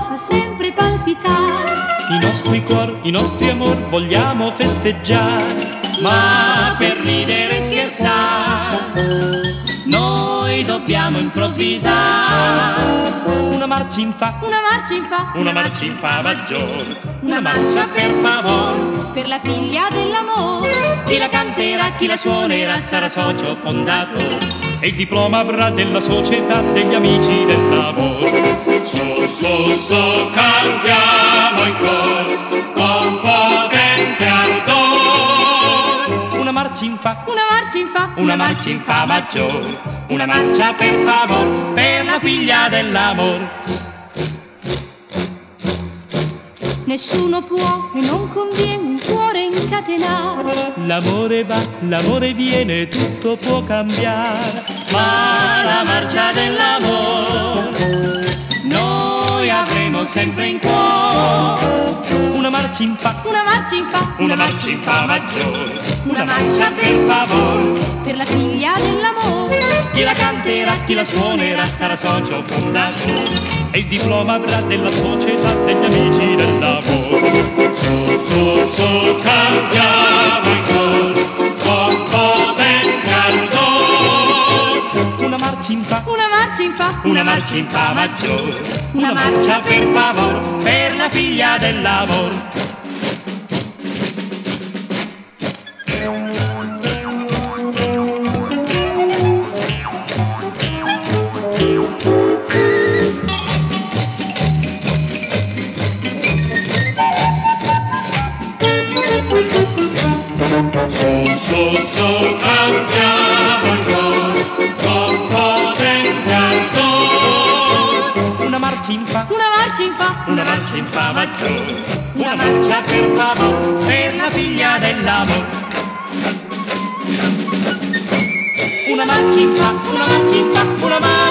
fa sempre palpitare. I nostri cuori, i nostri amor vogliamo festeggiare, ma per ridere e scherzare noi dobbiamo improvvisare. Una marcia in fa, una marcia in fa, una marcia in fa maggiore, una marcia per favore, per la figlia dell'amore. Chi la canterà, chi la suonerà sarà socio fondatore e il diploma avrà della società degli amici del lavoro. Su, su, su, cantiamo in coro con potente ardore. Una marcia in fa, una marcia in fa, una marcia in fa maggiore, una marcia per favore, per la figlia dell'amore. Nessuno può e non conviene un cuore incatenare. L'amore va, l'amore viene, tutto può cambiare, ma la marcia dell'amore noi avremo sempre in cuore. Una marcia in fa, una marcia in fa, una marcia in fa maggiore, una marcia per favore, per la figlia dell'amore. Chi la canterà, chi la suonerà sarà socio fondatore e il diploma avrà della società degli amici del lavoro. Su, su, su, cantiamo in coro con potente ardore. Una marcia in fa, una marcia in fa, una marcia in fa maggiore, una marcia per favore, per la figlia del lavoro. Su, su, su, cantiamo in coro con potente ardore. Una marcia in fa, una marcia in fa, una marcia in fa maggiore, una marcia per favore, per la figlia dell'amore. una marcia in fa, una marcia in fa, una marcia